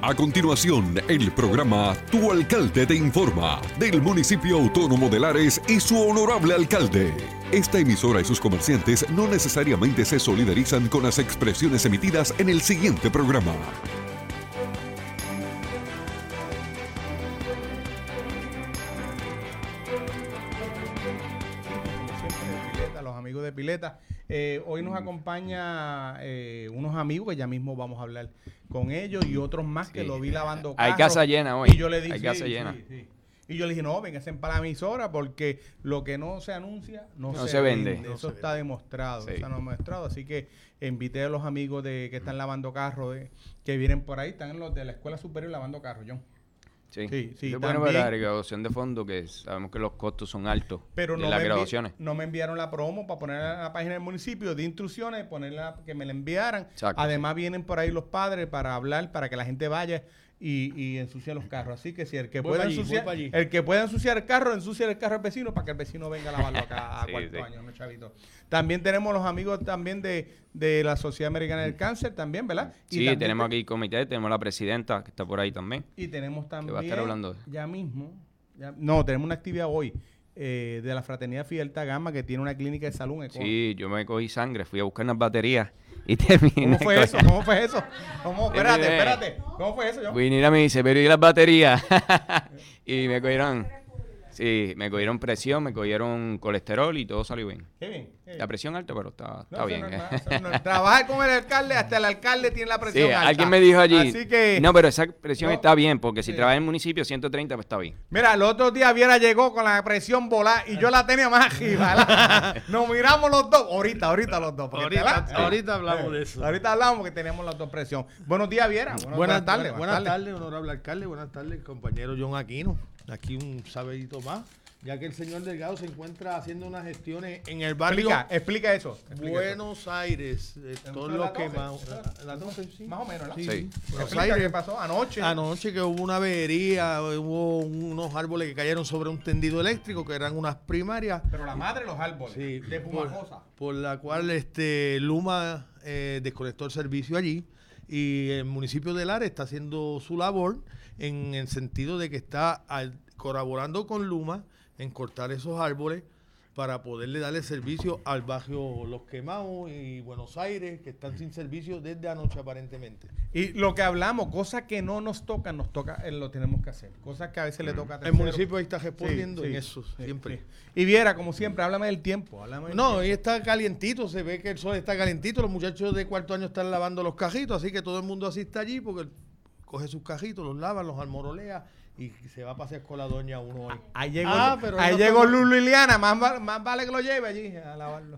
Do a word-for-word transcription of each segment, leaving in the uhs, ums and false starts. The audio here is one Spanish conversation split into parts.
A continuación, el programa Tu Alcalde te informa del municipio autónomo de Lares y su honorable alcalde. Esta emisora y sus comerciantes no necesariamente se solidarizan con las expresiones emitidas en el siguiente programa. Los amigos de Pileta. Eh, hoy nos acompaña eh, unos amigos que ya mismo vamos a hablar con ellos y otros más que sí. Lo vi lavando carros. Hay casa llena hoy. Y yo le dije, Hay sí, casa sí, llena. Sí, sí. Y yo le dije, no, vénganse para la emisora porque lo que no se anuncia no, no se, se vende. vende. No Eso se está vende. demostrado. Sí. Está demostrado. Así que invité a los amigos de que están lavando carros, de, que vienen por ahí. Están los de la Escuela Superior lavando carros, John. Sí, sí, sí es bueno para la recaudación de fondos, que sabemos que los costos son altos pero de no las me graduaciones. Envi- no me enviaron la promo para poner en la página del municipio de instrucciones, ponerla, que me la enviaran. Exacto, Además sí. vienen por ahí los padres para hablar, para que la gente vaya y, y ensucie los carros. Así que si el que Voy pueda allí, ensuciar, voy allí. el que pueda ensuciar el carro, ensucia el carro al vecino para que el vecino venga a lavarlo acá a Sí, cuarto sí. año, ¿no, chavito? También tenemos los amigos también de, de la Sociedad Americana del Cáncer también, ¿verdad? Y Sí, también tenemos te- aquí comité, tenemos la presidenta que está por ahí también. Y tenemos también, va a estar hablando. ya mismo, ya- no, tenemos una actividad hoy eh, de la Fraternidad Fidelta Gama que tiene una clínica de salud en Econo. Sí, yo me cogí sangre, fui a buscar unas baterías y terminé. ¿Cómo fue eso? ¿Cómo fue eso? ¿Cómo? Espérate, Terminé. espérate. ¿Cómo fue eso, yo? Vinira me dice, pero ¿y las baterías? Y me cogieron, sí, me cogieron presión, me cogieron colesterol y todo salió bien. Qué bien. qué bien. La presión alta, pero está, No, está eso bien. no es nada, eso no es- Trabajar con el alcalde, hasta el alcalde tiene la Sí, presión alta. alguien me dijo allí, Así que, no, pero esa presión No. está bien, porque si Sí. trabaja en el municipio ciento treinta, pues está bien. mira, el otro día Viera llegó con la presión volada y yo la tenía más arriba. ¿verdad? Nos miramos los dos. Ahorita, ahorita los dos. porque Ahorita, te la- ahorita hablamos de eso. Ahorita hablamos porque teníamos las dos presión. Buenos días, Viera. Buenos- Buenas, tardes. buenas, buenas tardes, honorable alcalde. Buenas tardes, compañero John Aquino. Aquí un sabedito más, ya que el señor Delgado se encuentra haciendo unas gestiones en el barrio Explica, explica eso. explica Buenos eso. Aires. Eh, ¿Eso todos es los la que doce? más. ¿Eso es Las doce, sí. Más o menos, ¿no? Sí. Sí. Buenos Explica Aires. qué pasó anoche. Anoche que hubo una avería, hubo unos árboles que cayeron sobre un tendido eléctrico, que eran unas primarias. Pero la madre de los árboles, Sí, de por, Pumajosa. por la cual este Luma eh, desconectó el servicio allí y el municipio de Lares está haciendo su labor en el sentido de que está al- colaborando con Luma en cortar esos árboles para poderle darle servicio al barrio Los Quemados y Buenos Aires, que están sin servicio desde anoche aparentemente. Y lo que hablamos, cosas que no nos tocan, nos toca, eh, lo tenemos que hacer. Cosas que a veces le toca a El terceros. municipio ahí está respondiendo Sí, en sí, eso, sí, siempre. sí. Y Viera, como siempre, háblame del tiempo. Háblame del No, tiempo. hoy está calientito, se ve que el sol está calientito, los muchachos de cuarto año están lavando los cajitos, así que todo el mundo asiste allí porque coge sus cajitos, los lava, los almorolea y se va a pasear con la doña uno hoy. Ahí llegó, Ah, pero ahí no llegó todo- Lulu Liliana, más, va- más vale que lo lleve allí a lavarlo.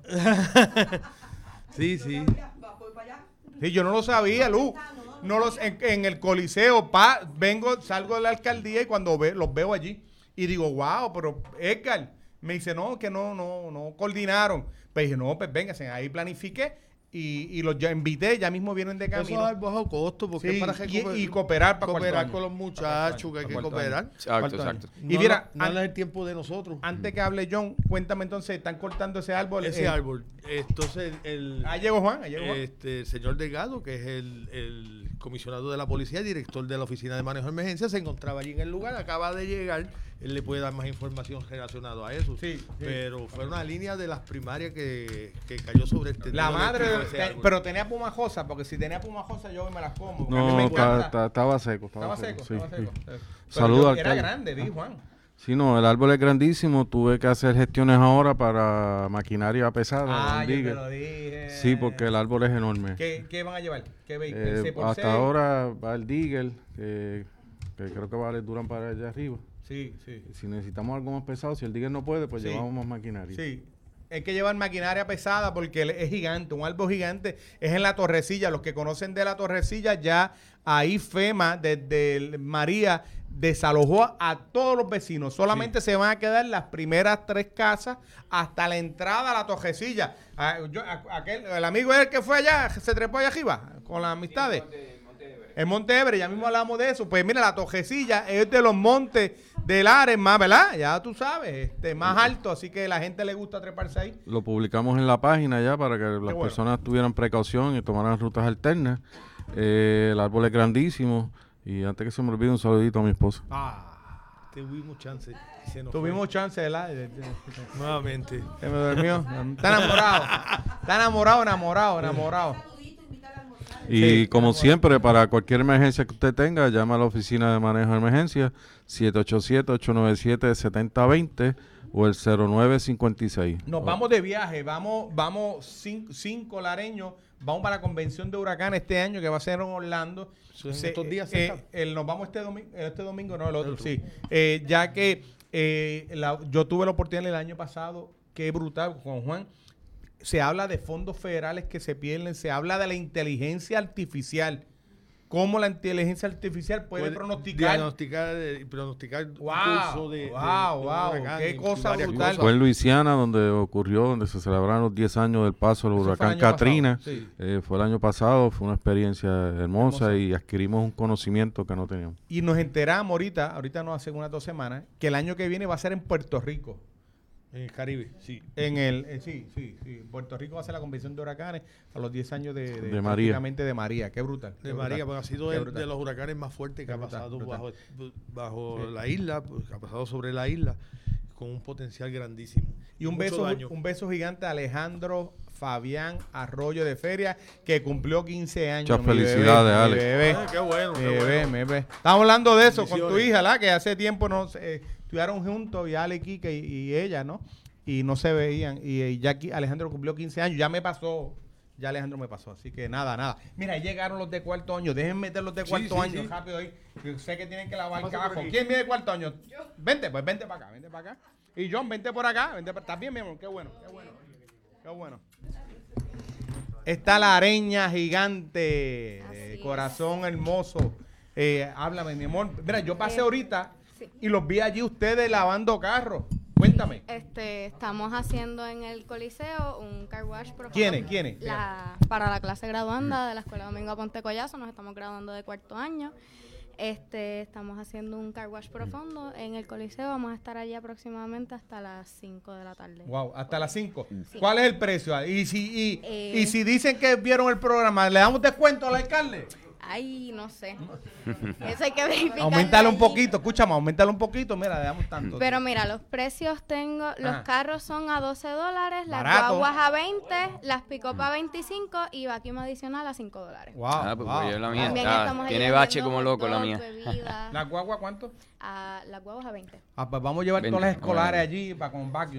Sí, sí. Sí, yo no lo sabía, Lu. No los, en, en el Coliseo, pa, vengo, salgo de la alcaldía y cuando ve, los veo allí. Y digo, wow, pero Edgar, me dice, no, que no, no, no coordinaron. Pues dije, no, pues véngase, ahí planifiqué y, y los ya invité, ya mismo vienen de Eso camino. es al bajo costo porque Sí, es para y- recuper- y cooperar para cooperar cuarto con año. los muchachos, que hay que Para cuarto cooperar. año. Exacto, Cuarto año. exacto. Y No, mira, no, no an- es el tiempo de nosotros. antes que hable John, cuéntame entonces, están cortando ese árbol. Ese eh, árbol. Entonces, el, Ahí llegó Juan, ahí llegó Juan. este, el señor Delgado, que es el, el comisionado de la policía, director de la oficina de manejo de emergencia, se encontraba allí en el lugar, acaba de llegar, él le puede dar más información relacionada a eso. Sí, sí. Pero fue una línea de las primarias que, que cayó sobre el tendido La madre, eléctrico de- de ese te- árbol. pero tenía pumajosa, porque si tenía pumajosa yo me las como. porque a mí No, me ta- encanta. ta- estaba seco. Estaba, Estaba seco, sí, estaba sí. seco. Pero Saludos, yo- alcalde. Era grande, vi Juan. Sí, no, el árbol es grandísimo. Tuve que hacer gestiones ahora para maquinaria pesada. Ah, un yo te digger. lo dije. Sí, porque el árbol es enorme. ¿Qué, qué van a llevar? ¿Qué veis? Eh, ¿seis por hasta seis? ahora va el digger, que, que creo que vale duran para allá arriba. Sí, sí. Si necesitamos algo más pesado, si el digger no puede, pues Sí. llevamos más maquinaria. Sí. Hay que llevar maquinaria pesada porque él es gigante, un árbol gigante. Es en la Torrecilla. Los que conocen de la Torrecilla, ya ahí FEMA, desde el María, desalojó a todos los vecinos. Solamente se van a quedar las primeras tres casas hasta la entrada a la Torrecilla. Ah, yo- a- aquel, el amigo es el que fue allá, se trepó allá arriba con las amistades. En Monte Everest, ya mismo hablamos de eso. Pues mira, la Tojecilla es de los montes del Ares más, ¿verdad? Ya tú sabes, este, más alto, así que la gente le gusta treparse ahí. Lo publicamos en la página ya para que las bueno. personas tuvieran precaución y tomaran rutas alternas. Eh, el árbol es grandísimo Y antes que se me olvide, un saludito a mi esposa. Ah, Tuvimos chance. Se nos tuvimos fue. chance, ¿verdad? De- de- de- Nuevamente. Se me durmió. Está enamorado. Está enamorado, enamorado, enamorado. Y Sí. como siempre, para cualquier emergencia que usted tenga, llama a la oficina de manejo de emergencia siete ocho siete, ocho nueve siete, siete cero dos cero o el cero nueve cinco seis. Nos vamos de viaje, vamos, vamos cinco, cinco lareños, vamos para la convención de huracanes este año que va a ser en Orlando. Eso en Se- estos días eh, cerca. el- nos vamos este domingo, este domingo, no, el otro, sí. Eh, ya que eh, la- yo tuve la oportunidad el año pasado, que brutal, con Juan. Se habla de fondos federales que se pierden, se habla de la inteligencia artificial. Cómo la inteligencia artificial puede, Puede pronosticar. Diagnosticar, eh, pronosticar Wow, un curso de, de- wow, de un wow, huracán qué y cosa varias brutal. cosas. Fue en Luisiana donde ocurrió, donde se celebraron los diez años del paso del Eso fue el huracán año pasado, Katrina. sí. Eh, fue el año pasado, fue una experiencia hermosa, Hermosa. y adquirimos un conocimiento que no teníamos. Y nos enteramos ahorita, ahorita no hace unas dos semanas, que el año que viene va a ser en Puerto Rico. En el Caribe, sí. En el, eh, sí, sí, sí. Puerto Rico va a ser la convención de huracanes a los diez años de, de, De María. prácticamente de María. Qué brutal. qué De brutal. María, porque ha sido Qué el- brutal. de los huracanes más fuertes que Qué ha brutal, pasado brutal. bajo, bajo Sí. la isla, pues, que ha pasado sobre la isla, con un potencial grandísimo. Y un Mucho beso, daño. un beso gigante a Alejandro Fabián Arroyo de Feria, que cumplió quince años. Muchas mi felicidades, bebé, Alex. Mi bebé. Ah, qué bueno, Mi qué bebé, bueno. mi bebé. Estamos hablando de eso con tu Bendiciones. hija, ¿la? Que hace tiempo no eh, estudiaron juntos, y Ale, Kike y, y ella, ¿no? Y no se veían. Y, y ya aquí Alejandro cumplió quince años. Ya me pasó. Ya Alejandro me pasó. Así que nada, nada. Mira, ahí llegaron los de cuarto año. Dejen meter los de Sí, cuarto sí, año sí. rápido ahí. Yo sé que tienen que lavar el Pasa por cajo. aquí. ¿Quién viene de cuarto año? Vente, pues vente para acá, vente para acá. Y John, vente por acá. Vente para... ¿Estás bien, mi amor? Qué bueno, qué bueno. Qué bueno. Está la areña gigante. Así eh, es. corazón hermoso. Eh, háblame, mi amor. Mira, yo pasé Eh, ahorita sí. y los vi allí ustedes lavando carros. Cuéntame. Este, estamos haciendo en el Coliseo un car wash profundo. ¿Quiénes? ¿Quiénes? La, para la clase graduanda de la Escuela Domingo Aponte Collazo, nos estamos graduando de cuarto año. Este, estamos haciendo un car wash profundo en el Coliseo. Vamos a estar allí aproximadamente hasta las cinco de la tarde. Wow, hasta las cinco. Sí. ¿Cuál es el precio? Y si, y, Eh. y si dicen que vieron el programa, ¿le damos descuento al alcalde? Ay, no sé. Eso hay que verificar. Aumentale un poquito, escúchame, aumentale un poquito, mira, le damos tanto. Pero mira, los precios tengo, los Ah. carros son a doce dólares, las Barato. guaguas a veinte, las pick-up a veinticinco y vacuum adicional a cinco dólares. Wow, Ah, pues, wow. pues yo la mía También está- estamos ahí tiene bache vendiendo como loco la hot mía. dogs, bebidas, ¿La guagua cuánto? a las guaguas a veinte. Ah, pues vamos a llevar Veinte. todas las escolares Bueno. allí para con vacuum.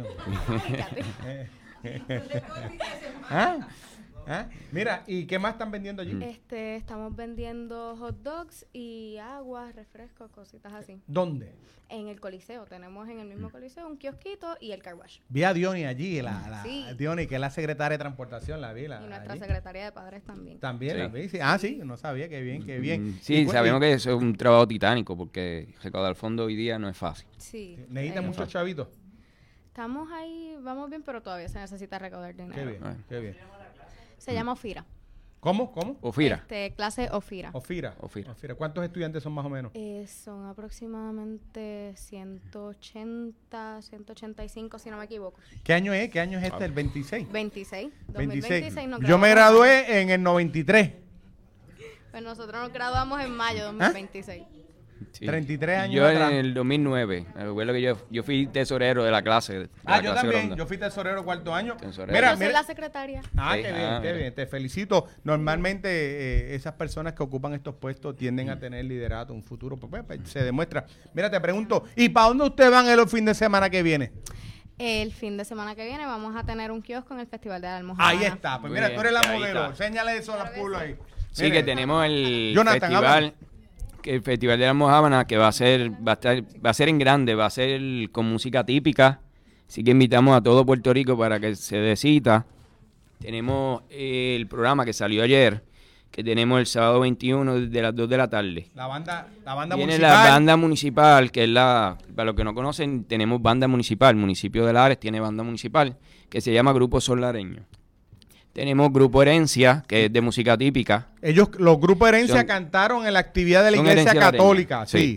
¿Ah? ¿Ah? Mira, ¿y qué más están vendiendo allí? Este, estamos vendiendo hot dogs y agua, refrescos, cositas así. ¿Dónde? En el Coliseo, tenemos en el mismo Coliseo un kiosquito y el car wash. Vi a Diony allí, la, la Sí. Diony, que es la secretaria de transportación, la vi. La, Y nuestra allí. secretaria de padres también. También Sí. la vi, sí. Ah, sí, no sabía, qué bien, qué bien. Mm, Sí, Y cu- sabemos y- que eso es un trabajo titánico porque recaudar fondos hoy día no es fácil. Sí. Necesitan eh, muchos chavitos. Estamos ahí, vamos bien, pero todavía se necesita recaudar dinero. Qué bien, Bueno. qué bien. Se llama Ofira. ¿Cómo? ¿Cómo? Ofira. Este, clase Ofira. Ofira. Ofira. ¿Cuántos estudiantes son más o menos? Eh, son aproximadamente ciento ochenta, ciento ochenta y cinco, si no me equivoco. ¿Qué año es? ¿Qué año es este? El veintiséis. veintiséis. veintiséis. dos mil veintiséis nos Yo me graduamos. gradué en el noventa y tres. Pues nosotros nos graduamos en mayo de dos mil veintiséis. Sí. treinta y tres años Yo atrás. en el dos mil nueve, me acuerdo que yo, yo fui tesorero de la clase. de Ah, la yo clase también. gronda. Yo fui tesorero cuarto año. Tesorero. Mira, Yo soy mira. la secretaria. Ah, Sí, qué bien, ah, qué mira. bien. Te felicito. Normalmente eh, esas personas que ocupan estos puestos tienden a tener liderato, un futuro. Pues, pues, se demuestra. Mira, te pregunto, ¿y para dónde ustedes van el fin de semana que viene? El fin de semana que viene vamos a tener un kiosco en el Festival de la Almohadana. Ahí está. Pues Muy mira, bien, tú eres la ahí modelo. está. Enséñale eso a la pueblo ahí. Sí, Mire. que tenemos el Jonathan, festival, habla. que el festival de la Almojábana, que va a ser, va a estar, va a ser en grande, va a ser con música típica. Así que invitamos a todo Puerto Rico para que se dé cita. Tenemos eh, el programa que salió ayer, que tenemos el sábado veintiuno desde las dos de la tarde. La banda, la banda Viene municipal. la banda municipal, que es la, para los que no conocen, tenemos banda municipal. El municipio de Lares tiene banda municipal, que se llama Grupo Solareño. Tenemos Grupo Herencia, que es de música típica. Ellos, los grupos de herencia Son- cantaron en la actividad de la son iglesia herencia católica. lareña, Sí. sí.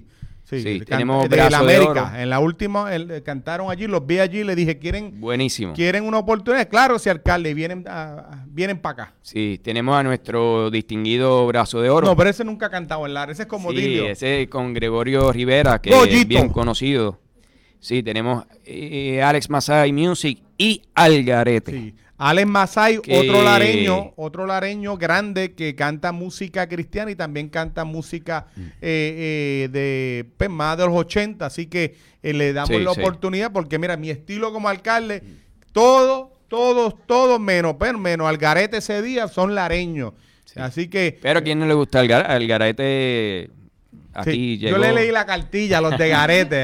Sí, Sí, can- tenemos de Brazo la de América. Oro. En la última el- eh, cantaron allí, los vi allí, le dije, ¿quieren, Buenísimo. quieren una oportunidad? Claro, si alcalde, vienen, a- vienen para acá. Sí, tenemos a nuestro distinguido Brazo de Oro. No, pero ese nunca ha cantado en Lara, ese es como Sí, Dilio. ese con Gregorio Rivera, que Goyito. es bien conocido. Sí, tenemos eh, Alex Masai Music y Algarete. Sí. Alex Masai, Que- otro lareño, otro lareño grande que canta música cristiana y también canta música Mm. eh, eh, de pues, más de los ochenta, así que eh, le damos Sí, la sí. oportunidad porque mira, mi estilo como alcalde, todos, todos, todos menos, pero menos Algarete ese día son lareños. Así que Pero a quién no le gusta Algar Algarete, a sí, ti yo llegó. le leí la cartilla a los de Garete.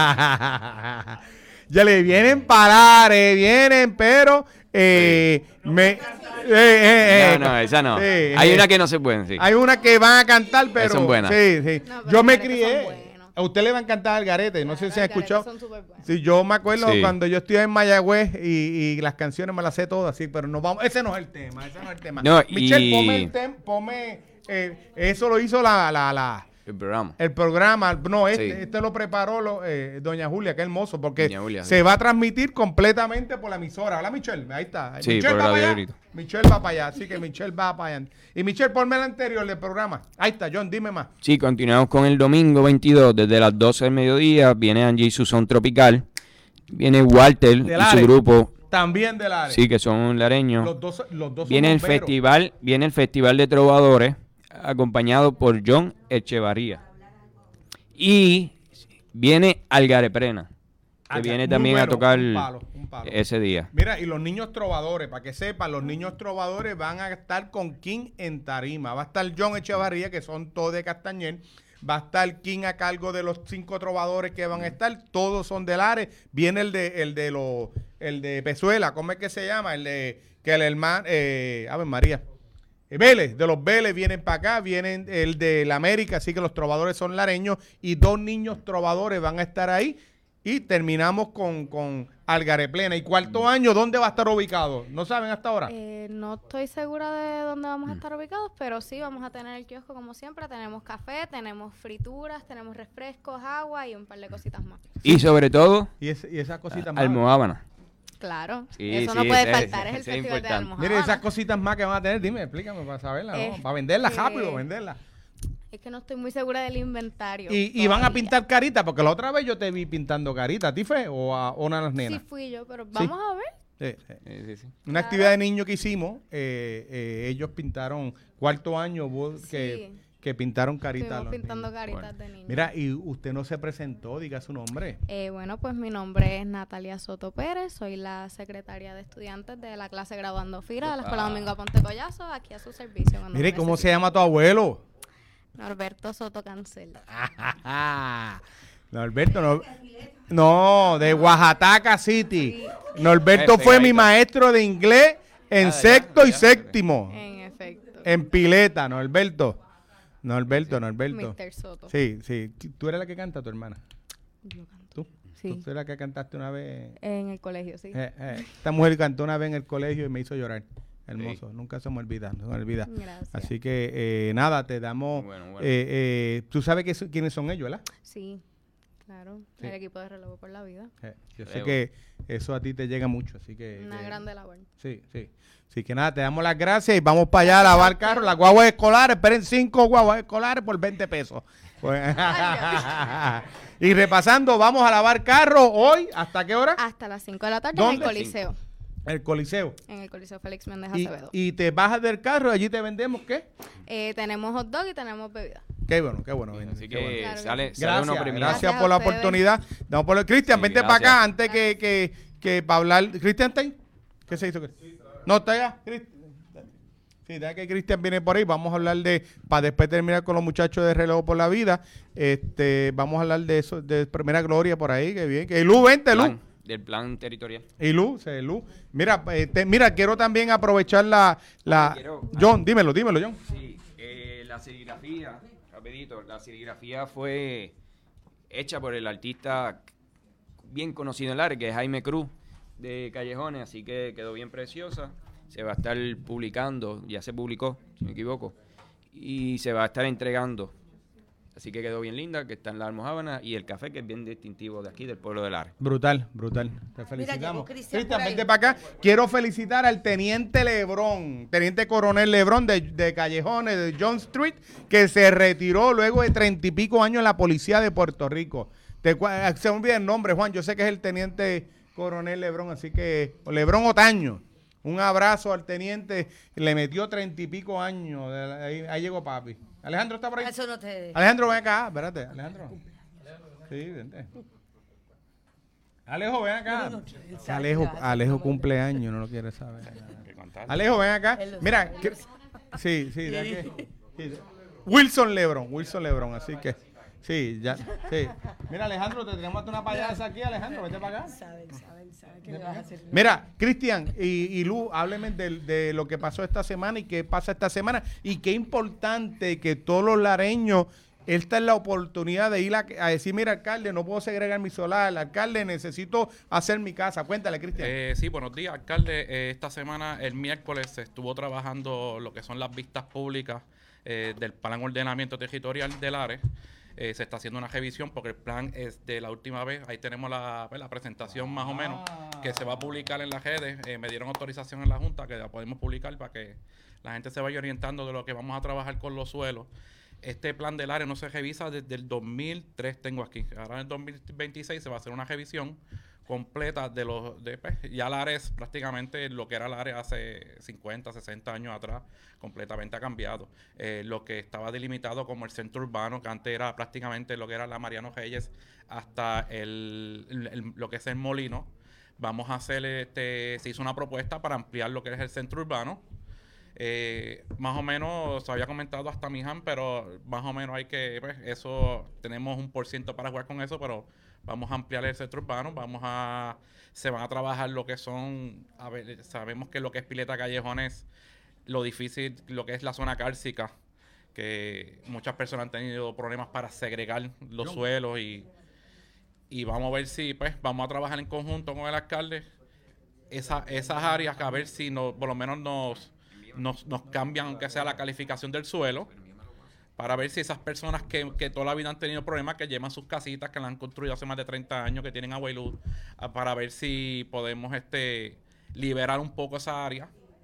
Ya le vienen parares, vienen, pero eh, me eh, eh, eh, No, no, esa no. sí, Hay eh, una que no se puede, sí. Hay una que van a cantar, pero son buenas. sí, sí. No, pero Yo me Algarete crié. son buenos. A usted le va a encantar Algarete, no sé si se ha Algarete escuchado. son súper buenos. Sí, yo me acuerdo Sí. cuando yo estuve en Mayagüez y, y las canciones me las sé todas, sí, pero no vamos, ese no es el tema, ese no es el tema. No, Michelle, y- ponme el tema, ponme, eh, eso lo hizo la, la, la, El programa. el programa, no, este, Sí. este lo preparó lo, eh, doña Julia, que hermoso, porque Doña Julia, se sí. va a transmitir completamente por la emisora. Hola, Michelle, ahí está. Sí, Michelle por va Radio para allá. Grito. Michelle va para allá, así que Michelle va para allá. Y Michelle, ponme el anterior del programa. Ahí está, John, dime más. Sí, continuamos con el domingo veintidós, desde las doce del mediodía. Viene Angie y su son tropical. Viene Walter Del y su Are. grupo. También del área. Sí, que son lareños. Los dos, los dos son Viene el bomberos. festival, viene el Festival de Trovadores, acompañado por John Echevarría. Y viene Algareprena, que Alga- viene muy también a bueno, tocar un palo, un palo. ese día. Mira, y los niños trovadores, para que sepan, los niños trovadores van a estar con King en tarima. Va a estar John Echevarría, que son todos de Castañer. Va a estar King a cargo de los cinco trovadores que van a estar. Todos son del Ares. Viene el de el de los el de Pezuela, ¿cómo es que se llama? El de que el hermano, eh, Ave María. Eh, Vélez, de los Vélez vienen para acá, vienen el de la América, así que los trovadores son lareños y dos niños trovadores van a estar ahí. Y terminamos con, con Algareplena. ¿Y cuarto año dónde va a estar ubicado? ¿No saben hasta ahora? Eh, no estoy segura de dónde vamos a estar ubicados, pero sí vamos a tener el kiosco como siempre. Tenemos café, tenemos frituras, tenemos refrescos, agua y un par de cositas más. Y sobre todo, Y, ese- y esas cositas más. Almohábana. Claro, Sí, eso sí, no puede ese- faltar, es el ese es Festival de importante. Almojábana. Mire, esas cositas más que van a tener, dime, explícame para saberlas, ¿no? Este- Para venderlas rápido, venderlas. Es que no estoy muy segura del inventario. Y, y van a todavía. pintar caritas, porque la otra vez yo te vi pintando caritas, ¿a ti fue? ¿O a o una de las Sí nenas? fui yo, pero vamos a ver. Sí, sí. Sí, sí, sí. Una Claro. actividad de niños que hicimos, eh, eh, ellos pintaron cuarto año vos, que, Sí. que pintaron caritas. a Estuvimos los pintando niños. caritas Bueno. de niños. Mira, y usted no se presentó, diga su nombre. Eh, bueno, pues mi nombre es Natalia Soto Pérez, soy la secretaria de estudiantes de la clase Graduando Fira de la Escuela Domingo Aponte Collazo, aquí a su servicio. cuando Mire, me ¿cómo se necesite. llama tu abuelo? Norberto Soto Cancel. Norberto, no, no, de Oaxaca City. Norberto Eh, fue mi pegadito. maestro de inglés en Ah, ya, sexto y ya. séptimo. En efecto. En Pileta, Norberto. Norberto, Norberto. mister Soto. Sí, sí. ¿Tú eres la que canta, tu hermana? Yo canto. ¿Tú? Sí. ¿Tú eres la que cantaste una vez? En el colegio, sí. Eh, eh, esta mujer cantó una vez en el colegio y me hizo llorar. Hermoso. Nunca se me olvida, no se me olvida. Gracias. Así que, eh, nada, te damos... Bueno, bueno. eh, eh, Tú sabes que, so- quiénes son ellos, ¿verdad? Sí, claro. Sí. El equipo de relevo por la vida. Eh, yo sé Creo. que eso a ti te llega mucho, así que... Una que- grande labor. Sí, sí. Así que nada, te damos las gracias y vamos para allá a lavar carros. Las guaguas escolares, esperen cinco guaguas escolares por veinte pesos. Pues- y repasando, vamos a lavar carros hoy, ¿hasta qué hora? Hasta las cinco de la tarde en ¿Dónde? el Coliseo. El Coliseo. En el Coliseo Félix Méndez Y, Acevedo. y te bajas del carro y allí te vendemos, ¿qué? Eh, tenemos hot dog y tenemos bebida. Qué bueno, qué bueno. Así qué bueno. que Claro que sale, sí. sale Gracias, uno premiado. gracias Gracias por a la ustedes. oportunidad. Damos por Cristian, Sí, vente para gracias. acá antes que, que, que para hablar. ¿Cristian está ahí? ¿Qué se hizo? No, está allá. Cristian. Sí, deja que Cristian viene por ahí. Vamos a hablar de, para después terminar con los muchachos de Relevo por la Vida, este, vamos a hablar de eso, de Primera Gloria por ahí, que bien. Que Lu, vente, Lu. Plan, del plan territorial. Y Lu, se Lu. Mira, este, mira, quiero también aprovechar la, la... Ah, quiero- John, dímelo, dímelo, John. Sí, eh, la serigrafía, rapidito, la serigrafía fue hecha por el artista bien conocido en el área, que es Jaime Cruz, de Callejones, así que quedó bien preciosa. Se va a estar publicando, ya se publicó, si no me equivoco, y se va a estar entregando Así que quedó bien linda, que está en la almojábana, y el café, que es bien distintivo de aquí, del pueblo de Lares. Brutal, brutal. Te llegó felicitamos. Cristian Cristian, por ahí. vente para acá. Quiero felicitar al teniente Lebrón, teniente coronel Lebrón de, de Callejones, de John Street, que se retiró luego de treinta y pico años en la policía de Puerto Rico. Te, cua- se me olvida el nombre, Juan. Yo sé que es el teniente coronel Lebrón, así que Lebrón Otaño. Un abrazo al teniente. Le metió treinta y pico años. de la- Ahí, ahí llegó papi. Alejandro está por ahí. Eso no te... Alejandro, ven acá. Espérate, Alejandro. Sí, vente. Alejo, ven acá. Alejo, Alejo cumpleaños, no lo quiere saber. Alejo, ven acá. Él lo Mira, sabe, que- él lo sí, sí, de aquí. Sí. Wilson Lebron, Wilson Lebron, así que sí, ya, sí. Mira, Alejandro, te tenemos hasta una payasa aquí, Alejandro, vete para acá. Saben, saben, saben que le vas a hacer. Mira, Cristian y, y Lu, hábleme de, de lo que pasó esta semana y qué pasa esta semana y qué importante que todos los lareños, esta es la oportunidad de ir a, a decir, mira, alcalde, no puedo segregar mi solar, alcalde, necesito hacer mi casa. Cuéntale, Cristian. Eh, sí, buenos días, alcalde. Eh, esta semana, el miércoles, se estuvo trabajando lo que son las vistas públicas eh, del Plan Ordenamiento Territorial de Lares. Eh, se está haciendo una revisión porque el plan es de la última vez. Ahí tenemos la, pues, la presentación más o menos que se va a publicar en las redes. Eh, me dieron autorización en la Junta que la podemos publicar para que la gente se vaya orientando de lo que vamos a trabajar con los suelos. Este plan del área no se revisa desde el dos mil tres, tengo aquí. Ahora en el dos mil veintiséis se va a hacer una revisión completa de los... De, pues, ya Lares prácticamente lo que era Lares hace cincuenta, sesenta años atrás, completamente ha cambiado. Eh, lo que estaba delimitado como el centro urbano, que antes era prácticamente lo que era la Mariano Reyes, hasta el, el- el- lo que es el Molino. Vamos a hacer, este, se hizo una propuesta para ampliar lo que es el centro urbano. Eh, más o menos, se había comentado hasta Miján, pero más o menos hay que, pues, eso, tenemos un por ciento para jugar con eso, pero vamos a ampliar el centro urbano, vamos a, se van a trabajar lo que son, a ver, sabemos que lo que es Pileta Callejones, lo difícil, lo que es la zona cárcica, que muchas personas han tenido problemas para segregar los suelos y, y vamos a ver si, pues, vamos a trabajar en conjunto con el alcalde, esa, esas áreas, a ver si no, por lo menos nos... Nos, nos cambian, aunque sea la calificación del suelo, para ver si esas personas que, que toda la vida han tenido problemas, que llevan sus casitas, que las han construido hace más de treinta años, que tienen agua y luz, a- para ver si podemos este liberar un poco esa área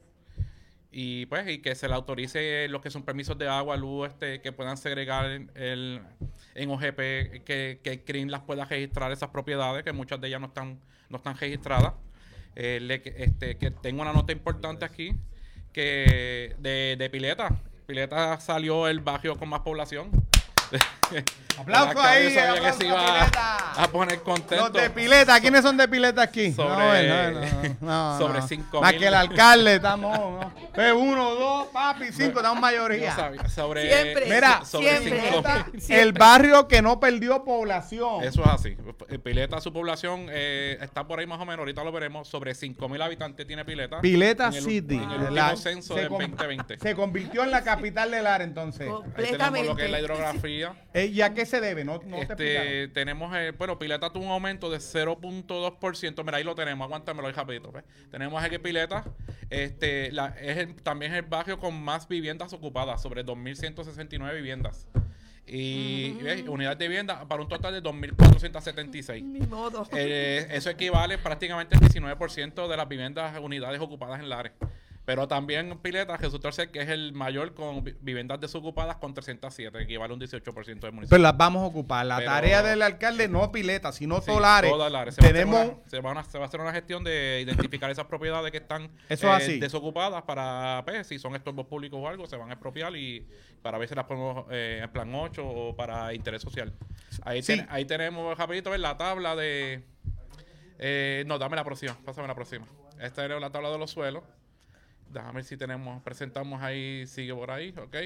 y pues y que se le autorice los que son permisos de agua, luz, este que puedan segregar en, el, en O G P, que, que el C R I M las pueda registrar esas propiedades, que muchas de ellas no están, no están registradas. Eh, le- este, que tengo una nota importante aquí, que de, de Pileta. Pileta salió el barrio con más población. Aplauso El alcalde ahí, sabía aplauso que se a iba Pileta. a poner contento. Los de Pileta, ¿quiénes son de Pileta aquí? Sobre- no, no, no, no, sobre no. cinco Más mil. que el alcalde, estamos. ¿no? Pues uno, dos, papi, cinco, estamos No mayoría. sabía, sobre, Siempre. Mira, sobre siempre. cinco Pileta, mil. el barrio que no perdió población. Eso es así. Pileta, su población eh, está por ahí más o menos, ahorita lo veremos, sobre cinco mil habitantes tiene Pileta. Pileta en el, City. En el último La- censo se del con- veinte veinte. Se convirtió en la capital del área entonces. Oh. Ahí tenemos lo que es la Completamente. hidrografía. Eh, ¿Y a qué se debe? No, no te explicaron. Este, tenemos, eh, bueno, Pileta tuvo un aumento de cero punto dos por ciento. Mira, ahí lo tenemos, aguántamelo ahí rapidito. ¿Ves? Tenemos aquí Pileta. Este, la, es el- también es el barrio con más viviendas ocupadas, sobre dos mil ciento sesenta y nueve viviendas. Y ¿ves? Unidades de vivienda para un total de dos mil cuatrocientos setenta y seis. Ni modo. Eh, eso equivale prácticamente al diecinueve por ciento de las viviendas, unidades ocupadas en Lares. Pero también Pileta resultó ser que es el mayor con vi- viviendas desocupadas con trescientos siete, equivale a un dieciocho por ciento del municipio. Pero las vamos a ocupar. La Pero- tarea del alcalde, no Pileta, sino Sí, Tolares. todas las áreas. Se va a hacer Tenemos. una- se, van a- se va a hacer una gestión de identificar esas propiedades que están Eso es así. desocupadas para, pues, si son estorbos públicos o algo, se van a expropiar y para ver si las ponemos eh, en plan ocho o para interés social. Ahí, Sí. ten- ahí tenemos, rapidito, ver la tabla de... eh, no, dame la próxima, pásame la próxima. Esta es la tabla de los suelos. Déjame ver si tenemos, presentamos ahí, sigue por ahí, ok.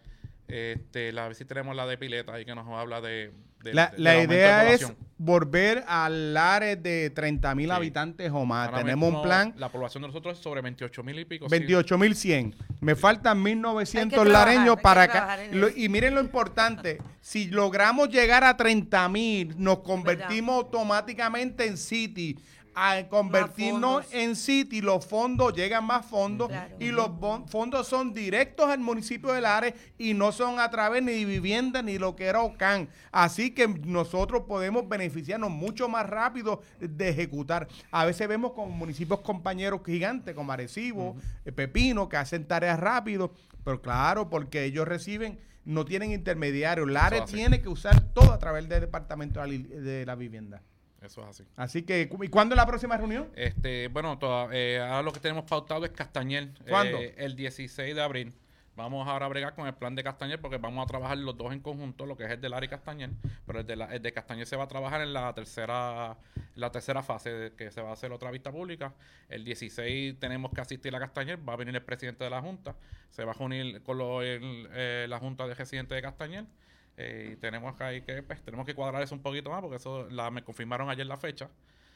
Este, la, a ver si tenemos la de Pileta ahí que nos habla de... de- La, de- la del aumento de idea es población. volver al área de treinta mil Sí. habitantes o más. Ahora Tenemos mismo, un plan La población de nosotros es sobre veintiocho mil y pico. sí. veintiocho mil cien. Me faltan mil novecientos Hay que trabajar, lareños hay que para acá. trabajar en Lo- eso. y miren lo importante, si logramos llegar a treinta mil, nos convertimos automáticamente en City. a convertirnos fondos. en City, los fondos, llegan más fondos Claro. y los bon- fondos son directos al municipio de Lares y no son a través ni de vivienda ni lo que era OCAN. Así que nosotros podemos beneficiarnos mucho más rápido de ejecutar. A veces vemos con municipios compañeros gigantes como Arecibo, eh, Pepino, que hacen tareas rápido, pero claro, porque ellos reciben, no tienen intermediarios. Lares así. tiene que usar todo a través del Departamento de la, Li- de la Vivienda. Eso es así. Así que, ¿y cuándo es la próxima reunión? Este, bueno, toda- eh, ahora lo que tenemos pautado es Castañer. ¿Cuándo? Eh, el dieciséis de abril. Vamos ahora a bregar con el plan de Castañer porque vamos a trabajar los dos en conjunto, lo que es el del área y Castañer, pero el de, la, el de Castañer se va a trabajar en la tercera la tercera fase, de que se va a hacer otra vista pública. El dieciséis tenemos que asistir a Castañer, va a venir el presidente de la Junta, se va a unir con lo- el, eh, la Junta de Residentes de Castañer. Eh, y tenemos que, ahí que pues, tenemos que cuadrar eso un poquito más porque eso la, me confirmaron ayer la fecha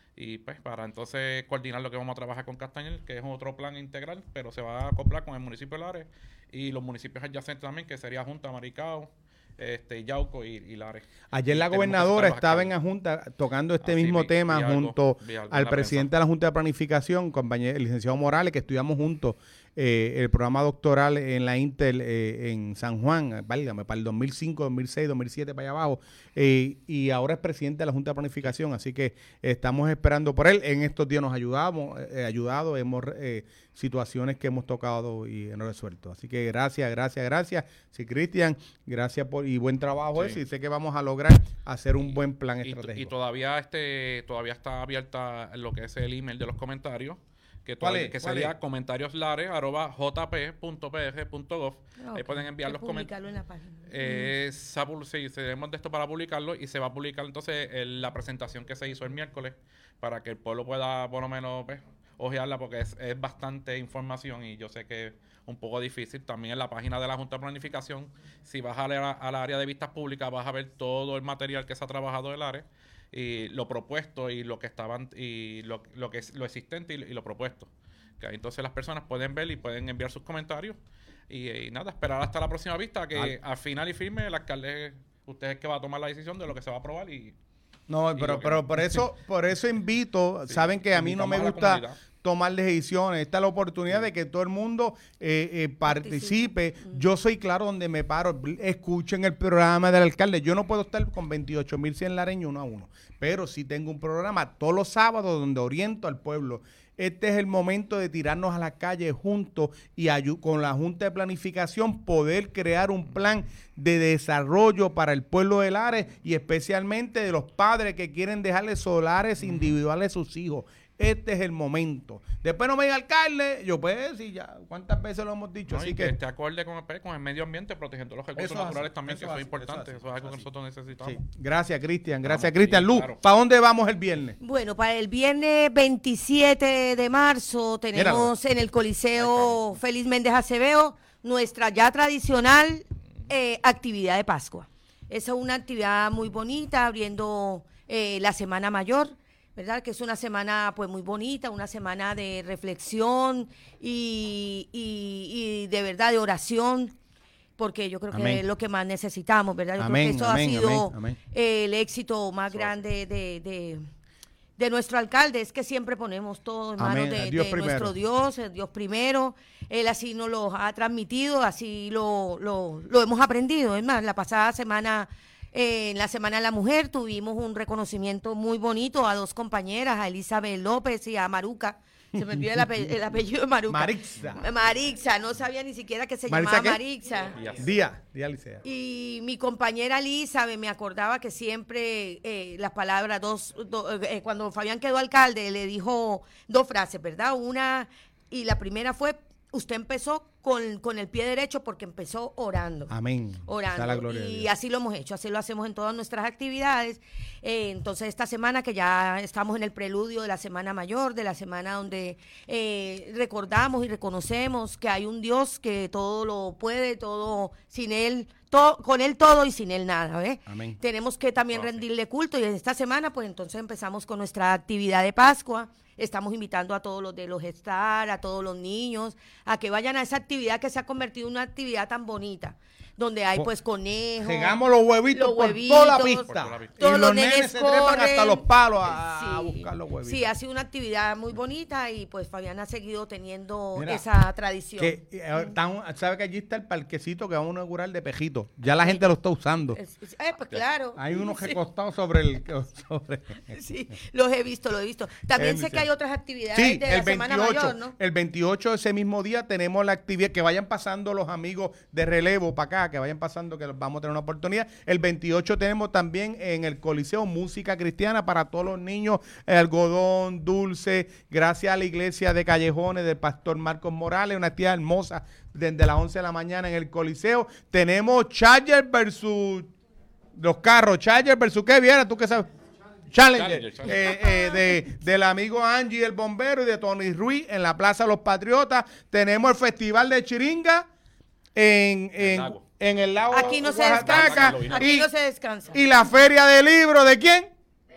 y pues para entonces coordinar lo que vamos a trabajar con Castañer, que es otro plan integral, pero se va a acoplar con el municipio de Lares y los municipios adyacentes también, que sería Junta, Maricao, este, Yauco y, y Lares. Ayer la Tenemos que gobernadora citar los estaba en la alcaldes. Junta tocando este Así mismo vi- tema vi algo, junto vi algo en al la presidente prensa. de la Junta de Planificación, compañero, el licenciado Morales, que estudiamos juntos eh, el programa doctoral en la Intel eh, en San Juan, válgame, para el dos mil cinco, dos mil seis, dos mil siete, para allá abajo, eh, y ahora es presidente de la Junta de Planificación, así que estamos esperando por él. En estos días nos ayudamos, eh, ayudado, hemos eh, situaciones que hemos tocado y hemos resuelto. Así que gracias, gracias, gracias. Sí, Cristian, gracias por y buen trabajo Sí. ese, y sé que vamos a lograr hacer un buen plan Y, estratégico. y todavía este todavía está abierta lo que es el email de los comentarios, que, ¿Cuál todavía- es? que ¿Cuál sería es? comentarioslares arroba jp punto p r punto gov. Ahí Ok, pueden enviar hay los que comentarios. publicarlo en la página. Eh, se ha publi- sí, tenemos de esto para publicarlo y se va a publicar entonces el- la presentación que se hizo el miércoles para que el pueblo pueda por lo menos pues, ojearla porque es, es bastante información y yo sé que es un poco difícil. También en la página de la Junta de Planificación, si vas a la- al área de vistas públicas vas a ver todo el material que se ha trabajado del área y lo propuesto y lo que estaban y lo, lo que es lo existente y, y lo propuesto. Que ahí entonces las personas pueden ver y pueden enviar sus comentarios y, y nada, esperar hasta la próxima vista que Al- al final y firme el alcalde, usted es el que va a tomar la decisión de lo que se va a aprobar y No, y pero, lo que pero no. por eso, por eso invito, Sí, saben que a mí no me invitamos a la gusta comunidad. tomar decisiones. Esta es la oportunidad de que todo el mundo eh, eh, participe. Yo soy claro donde me paro. Escuchen el programa del alcalde. Yo no puedo estar con veintiocho mil cien lareños uno a uno, pero sí tengo un programa todos los sábados donde oriento al pueblo. Este es el momento de tirarnos a la calle juntos y ayu- con la Junta de Planificación poder crear un plan de desarrollo para el pueblo de Lares y especialmente de los padres que quieren dejarle solares individuales a sus hijos. Este es el momento. Después no me diga alcalde, yo pues sí, ya, ¿cuántas veces lo hemos dicho? ¿no? Así y que, que esté acorde con el, con el medio ambiente, protegiendo los recursos Eso es naturales así, también, eso que eso es es así, importante, eso es eso es algo que así. nosotros necesitamos. sí. Gracias, Cristian. Gracias, Vamos, Cristian. sí, Luz, claro. ¿para dónde vamos el viernes? Bueno, para el viernes veintisiete de marzo tenemos en el Coliseo Félix Méndez Acevedo nuestra ya tradicional eh, actividad de Pascua. Esa es una actividad muy bonita, abriendo eh, la Semana Mayor, ¿verdad? Que es una semana pues muy bonita, una semana de reflexión y, y- y de verdad de oración, porque yo creo Amén. que es lo que más necesitamos, ¿verdad? Yo Amén, creo que eso amén, ha sido amén, amén. eh, el éxito más grande de, de, de nuestro alcalde, es que siempre ponemos todo en Amén, manos de, a Dios de primero. nuestro Dios, el Dios primero. Él así nos lo ha transmitido, así lo, lo, lo hemos aprendido. Es más, la pasada semana, eh, en la Semana de la Mujer, tuvimos un reconocimiento muy bonito a dos compañeras, a Elizabeth López y a Maruca. Se me olvidó el, ape- el apellido de Maruca. Marixa. Marixa, no sabía ni siquiera que se ¿Marixa llamaba qué? Marixa. Díaz. Día, día Licea. Y mi compañera Elizabeth me acordaba que siempre eh, las palabras, dos, do- eh, cuando Fabián quedó alcalde, le dijo dos frases, ¿verdad? Una, y la primera fue, usted empezó con, con el pie derecho porque empezó orando. Amén. Orando. Sea la gloria de Y Dios. así lo hemos hecho, así lo hacemos en todas nuestras actividades. Eh, entonces, esta semana que ya estamos en el preludio de la Semana Mayor, de la semana donde eh, recordamos y reconocemos que hay un Dios que todo lo puede, todo sin Él, todo, con Él todo y sin Él nada, ¿ves? Amén. Tenemos que también Oh, sí. rendirle culto y esta semana, pues entonces empezamos con nuestra actividad de Pascua. Estamos invitando a todos los de los Gestar, a todos los niños, a que vayan a esa actividad que se ha convertido en una actividad tan bonita, donde hay pues conejos. Regamos los huevitos, los por huevitos, toda la pista. por toda la pista. Y Todos los los nenes nenes se trepan corren. hasta los palos a, a Sí. buscar los huevitos. Sí, ha sido una actividad muy bonita y pues Fabián ha seguido teniendo Mira, esa tradición. Que, eh, están- ¿sabe que allí está el parquecito que vamos a inaugurar de Pejito? Ya la gente lo está usando. Es- es- eh, pues claro. Hay unos Sí. recostados sobre el... Sobre... Sí, los he visto, los he visto. También Eh, sé sí. que hay otras actividades Sí, de la el Semana veintiocho, Mayor, ¿no? el veintiocho ese mismo día tenemos la actividad, que vayan pasando los amigos de relevo para acá, que vayan pasando, que vamos a tener una oportunidad. El veintiocho tenemos también en el Coliseo música cristiana para todos los niños, eh, algodón, dulce, gracias a la iglesia de Callejones del pastor Marcos Morales, una actividad hermosa desde las once de la mañana en el Coliseo. Tenemos Charger versus los carros, Charger versus ¿qué viera? ¿Tú qué sabes? Challenger, Challenger, Challenger. eh, eh, de, del amigo Angie el bombero y de Tony Ruiz en la Plaza Los Patriotas. Tenemos el Festival de Chiringa en, en, lago. en el lago Aquí no se Oaxaca. descansa. Aquí y, no se descansa. y la Feria de Libros, ¿de quién?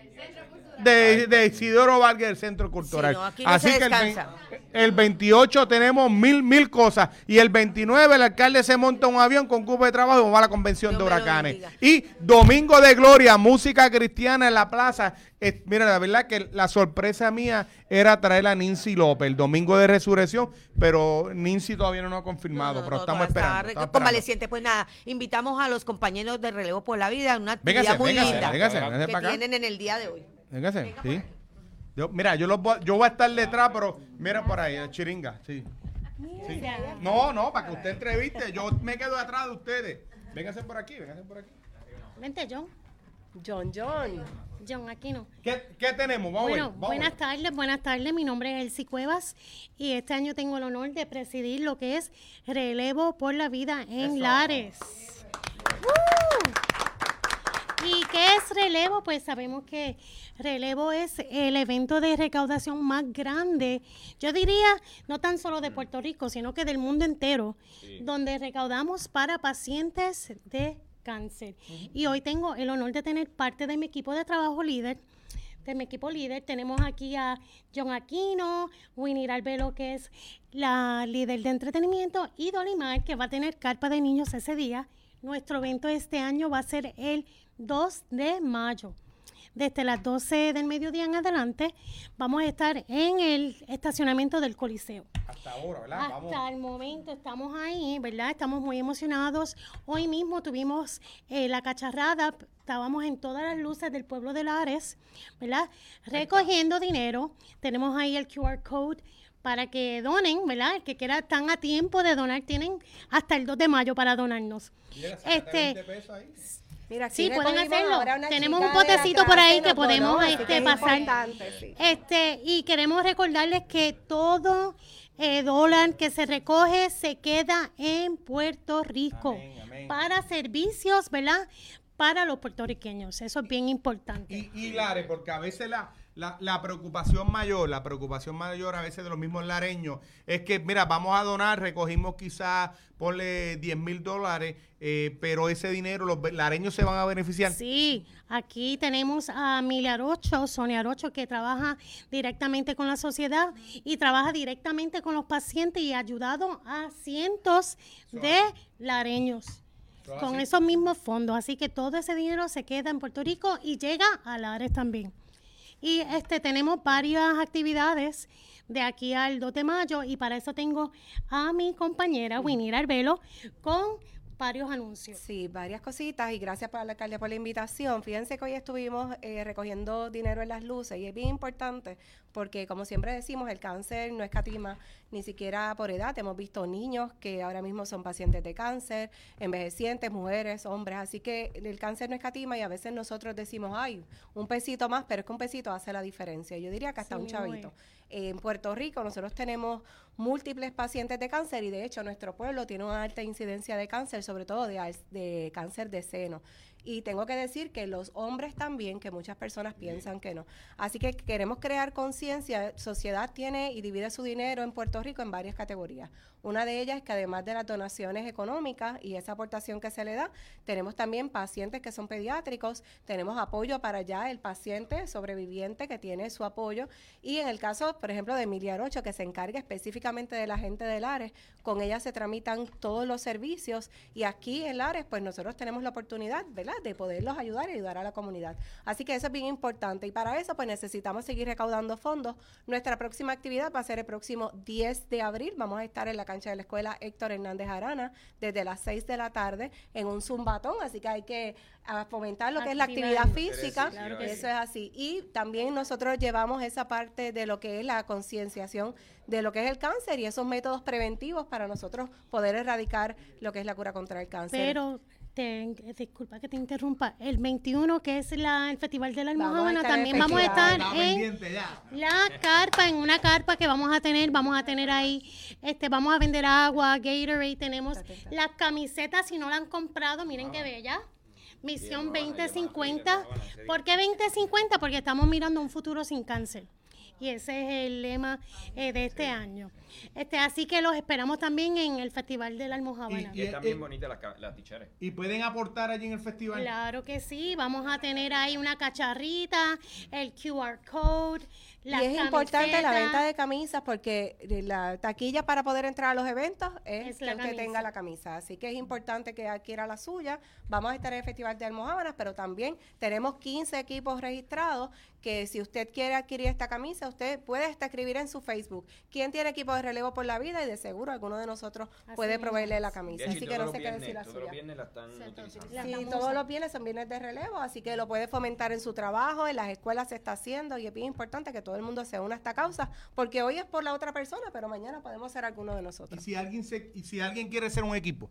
De, de Isidoro Vargas del Centro Cultural. Sí, no, aquí no Así se que el, descansa. vein- el veintiocho tenemos mil, mil cosas. Y el veintinueve el alcalde se monta un avión con cupo de trabajo y va a la convención Dios de me lo huracanes. bendiga. Y Domingo de Gloria, música cristiana en la plaza. Eh, mira, la verdad que la sorpresa mía era traer a Nancy López el Domingo de Resurrección, pero Nancy todavía no nos ha confirmado, No, no, pero no, estamos todavía está esperando. re- estamos esperando. convaleciente. Pues nada, invitamos a los compañeros de Relevo por la Vida en una actividad Véngase, muy véngase, linda véngase, véngase que para acá. tienen en el día de hoy. Véngase, sí. Yo, mira, yo, los voy, yo voy a estar detrás, pero mira por ahí, chiringa, sí. Sí. No, no, para que usted entreviste, yo me quedo atrás de ustedes. Véngase por aquí, véngase por aquí. Vente, John. John John. John, aquí no. ¿Qué, qué tenemos? Vamos Bueno, a ver. Vamos buenas a ver. tardes, buenas tardes. Mi nombre es Elsie Cuevas y este año tengo el honor de presidir lo que es Relevo por la Vida en Eso. Lares. ¡Uh! ¿Y qué es Relevo? Pues sabemos que Relevo es el evento de recaudación más grande, yo diría, no tan solo de Puerto Rico, sino que del mundo entero, donde recaudamos para pacientes de cáncer. Y hoy tengo el honor de tener parte de mi equipo de trabajo líder, de mi equipo líder. Tenemos aquí a John Aquino, Winnie Arbelo, que es la líder de entretenimiento, y Dolimar, que va a tener carpa de niños ese día. Nuestro evento este año va a ser el dos de mayo. Desde las doce del mediodía en adelante vamos a estar en el estacionamiento del Coliseo. Hasta ahora, ¿verdad? Hasta Vamos. el momento estamos ahí, ¿verdad? Estamos muy emocionados. Hoy mismo tuvimos eh, la cacharrada, estábamos en todas las luces del pueblo de Lares, ¿verdad? Recogiendo dinero. Tenemos ahí el Q R code para que donen, ¿verdad? El que quiera, están a tiempo de donar, tienen hasta el dos de mayo para donarnos. Mira, sácate Este, veinte pesos ahí. Mira, aquí Sí, pueden recogimos hacerlo. ahora una Tenemos chica un de la potecito por ahí clase, que nos podemos, donó, así este, que es pasar. importante, sí. Este, y queremos recordarles que todo eh, dólar que se recoge se queda en Puerto Rico Amén, amén. para servicios, ¿verdad? Para los puertorriqueños. Eso es bien importante. Y, y Lares, porque a veces la, la, la preocupación mayor, la preocupación mayor a veces de los mismos lareños, es que, mira, vamos a donar, recogimos quizás, ponle diez mil dólares, eh, pero ese dinero los be- lareños se van a beneficiar. Sí, aquí tenemos a Emilia Arocho, Sonia Arocho, que trabaja directamente con la sociedad y trabaja directamente con los pacientes y ha ayudado a cientos de lareños con esos mismos fondos. Así que todo ese dinero se queda en Puerto Rico y llega a Lares también. Y este tenemos varias actividades de aquí al dos de mayo y para eso tengo a mi compañera Winnie Arbelo con varios anuncios. Sí, varias cositas y gracias para la alcaldía por la invitación. Fíjense que hoy estuvimos eh, recogiendo dinero en las luces y es bien importante porque, como siempre decimos, el cáncer no escatima ni siquiera por edad. Hemos visto niños que ahora mismo son pacientes de cáncer, envejecientes, mujeres, hombres, así que el cáncer no escatima y a veces nosotros decimos, ay, un pesito más, pero es que un pesito hace la diferencia. Yo diría que hasta Sí, un mismo chavito. es. En Puerto Rico nosotros tenemos múltiples pacientes de cáncer y de hecho nuestro pueblo tiene una alta incidencia de cáncer, sobre todo de, al- de cáncer de seno. y tengo que decir que los hombres también, que muchas personas piensan que no. Así que queremos crear conciencia. Sociedad tiene y divide su dinero en Puerto Rico en varias categorías. Una de ellas es que además de las donaciones económicas y esa aportación que se le da, tenemos también pacientes que son pediátricos, tenemos apoyo para ya el paciente sobreviviente que tiene su apoyo, y en el caso, por ejemplo, de Emilia Rocho, que se encarga específicamente de la gente de Lares, con ella se tramitan todos los servicios, y aquí en Lares, pues nosotros tenemos la oportunidad, ¿verdad?, de poderlos ayudar y ayudar a la comunidad. Así que eso es bien importante, y para eso, pues necesitamos seguir recaudando fondos. Nuestra próxima actividad va a ser el próximo diez de abril, vamos a estar en la cancha de la escuela Héctor Hernández Arana desde las seis de la tarde en un zumbatón, así que hay que a fomentar lo que es la actividad física, claro que eso sí. Es así. Y también nosotros llevamos esa parte de lo que es la concienciación de lo que es el cáncer y esos métodos preventivos para nosotros poder erradicar lo que es la cura contra el cáncer. Pero Te, disculpa que te interrumpa, el veintiuno, que es la, el Festival de la Almojábana, también vamos a estar en la carpa, en una carpa que vamos a tener, vamos a tener ahí, este, vamos a vender agua, Gatorade, tenemos las camisetas, si no la han comprado, miren qué bella. Misión veinte cincuenta. ¿Por qué veinte cincuenta? Porque estamos mirando un futuro sin cáncer. Y ese es el lema eh, de este año. Este, así que los esperamos también en el Festival de la Almojábana. Y, y están bien bonitas las, las ticheras. ¿Y pueden aportar allí en el festival? Claro que sí. Vamos a tener ahí una cacharrita, el Q R code, las y es camisetas. Importante la venta de camisas porque la taquilla para poder entrar a los eventos es, es que usted camisa. tenga la camisa. Así que es importante que adquiera la suya. Vamos a estar en el Festival de Almojábanas, pero también tenemos quince equipos registrados que si usted quiere adquirir esta camisa, usted puede hasta escribir en su Facebook quién tiene equipo de relevo por la vida y de seguro alguno de nosotros así puede proveerle la camisa. Así que no sé qué decir la suya. Todos los viernes la están utilizando. Sí, todos los viernes son viernes de relevo, así que lo puede fomentar en su trabajo, en las escuelas se está haciendo y es bien importante que todo el mundo se una a esta causa, porque hoy es por la otra persona, pero mañana podemos ser alguno de nosotros. ¿Y si alguien, se, y si alguien quiere ser un equipo?